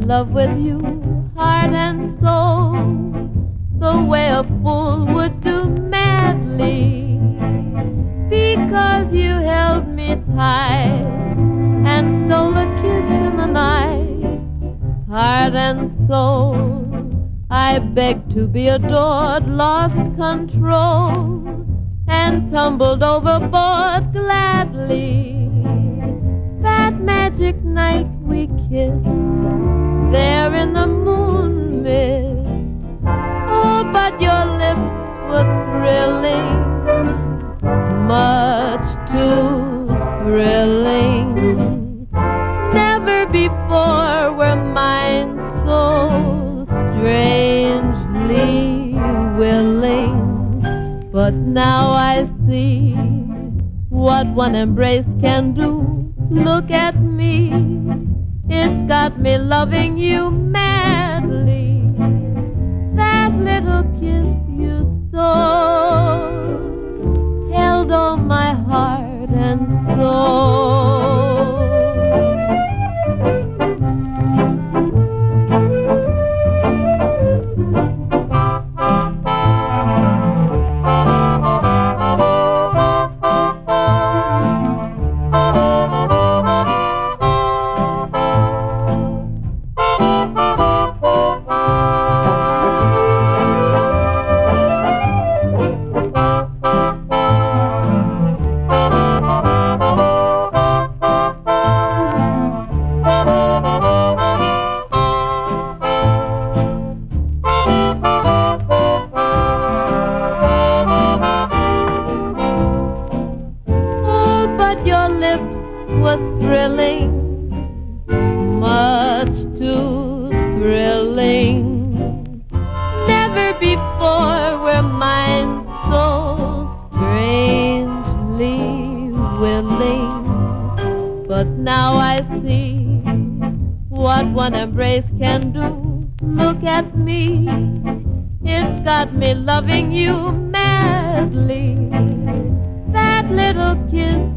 love with you, heart and soul, the way a fool would do madly, because you held me tight and stole a kiss in the night. Heart and soul, I begged to be adored, lost control, and tumbled overboard gladly. That magic night we kissed, there in the moon mist. Oh, but your lips were thrilling, much too thrilling. Never before were mine so strangely willing. But now I see what one embrace can do. Look at me, it's got me loving you madly. That little kiss you stole held all my heart and soul. Your lips were thrilling, much too thrilling. Never before were mine so strangely willing. But now I see what one embrace can do. Look at me, it's got me loving you madly. That little kiss